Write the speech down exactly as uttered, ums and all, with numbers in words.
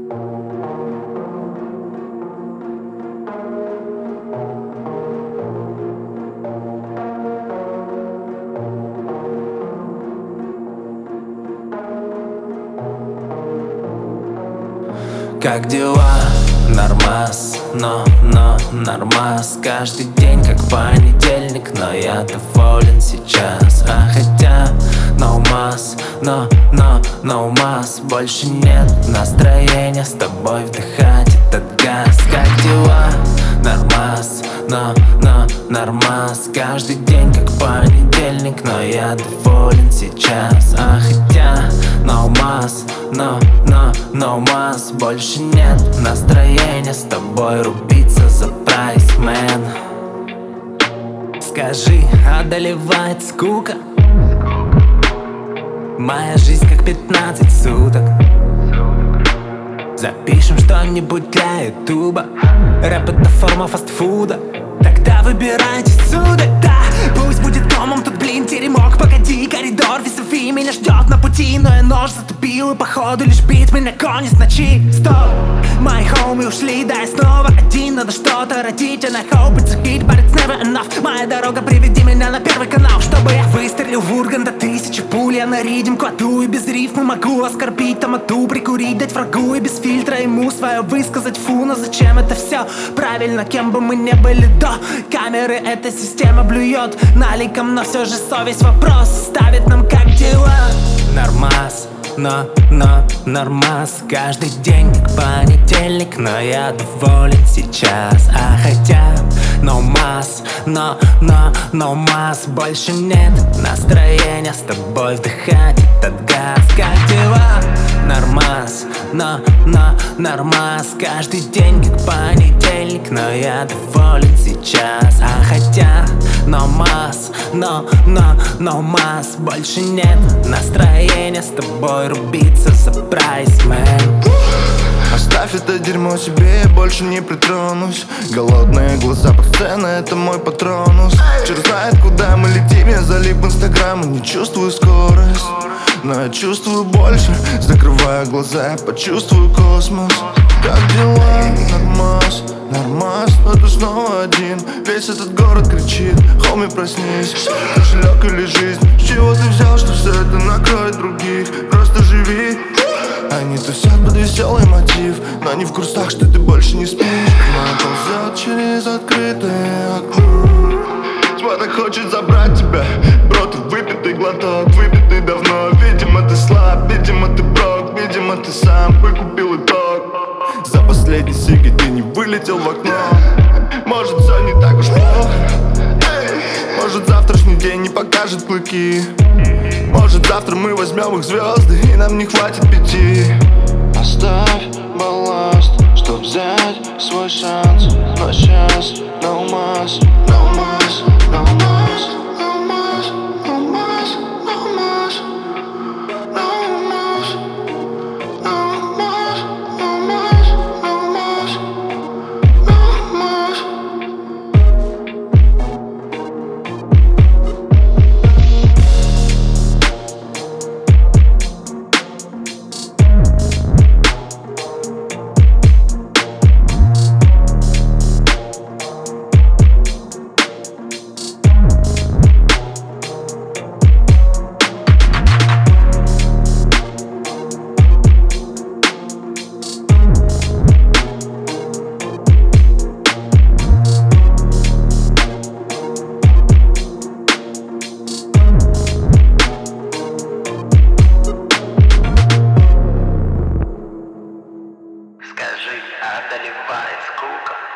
Как дела? Нормас, но, но, нормас. Каждый день как понедельник, но я доволен сейчас. А хотя, no mas, но, но, no mas. Больше нет настроения с тобой вдыхать этот газ. Как дела? Нормас, но, но, нормас. Каждый день как понедельник, но я доволен сейчас. А хотя, no mas, но, но, no mas. Больше нет настроения с тобой рубиться за прайс, мэн. Скажи, одолевает скука? Моя жизнь как пятнадцать суток. Запишем что-нибудь для ютуба. Рэп — это форма фастфуда. Тогда выбирайте сюда, да. Пусть будет комом тут, блин, теремок. Погоди, коридор весовый меня ждет на пути. Но я нож затупил и походу лишь бит меня конец ночи. Стоп, мои хоми ушли, да я снова один. Надо что-то родить, а на hope it's a hit, but it's never enough. Моя дорога, приведи меня на первый канал, чтобы я выстрелил в урган до тысячи пуль. Я на ридим кладу и без рифмы могу оскорбить томату, прикурить, дать врагу и без фильтра ему свое высказать. Фу, но зачем это все? Правильно, кем бы мы не были до камеры, эта система блюет наликом, но все же совесть вопрос ставит нам: как дела? Нормас, но, но, нормас. Каждый день как понедельник, но я доволен сейчас. А хотя, no mas, но, но, no mas. Больше нет настроения с тобой вдыхать этот газ. Как дела? Нормас, но, но, нормас. Каждый день как понедельник, но я доволен сейчас. А хотя, no mas, но, но, no mas. Больше нет настроения с тобой рубиться за прайс, мэн. Оставь это дерьмо себе, я больше не притронусь. Голодные глаза под сценой, это мой патронус. Черт знает, куда мы летим, я залип в инстаграм и не чувствую скорость. Но я чувствую больше, закрывая глаза, я почувствую космос. Как дела? Нормас, нормас, но ты снова один. Весь этот город кричит: хоми, проснись. Кошелек или жизнь? С чего ты взял, что все это накроет других? Просто живи. Они тусят под веселый мотив, но они в курсах, что ты больше не спишь. Тьма ползет через открытое окно. Тьма так хочет забрать тебя. Бро, ты выпитый глоток, выпитый давно. Видимо, ты слаб, видимо, ты брок. Видимо, ты сам выкупил итог. За последний сиги ты не вылетел в окно. Может, все не так уж плохо. Может, завтрашний день не покажет клыки. Может, завтра мы возьмем их звезды, и нам не хватит пяти. Оставь балласт, чтоб взять свой шанс. Но сейчас no mas, no mas, no mas, no mas, no mas, no mas, no mas, no mas, no mas, no mas, no mas. Скажи, одолевает скука?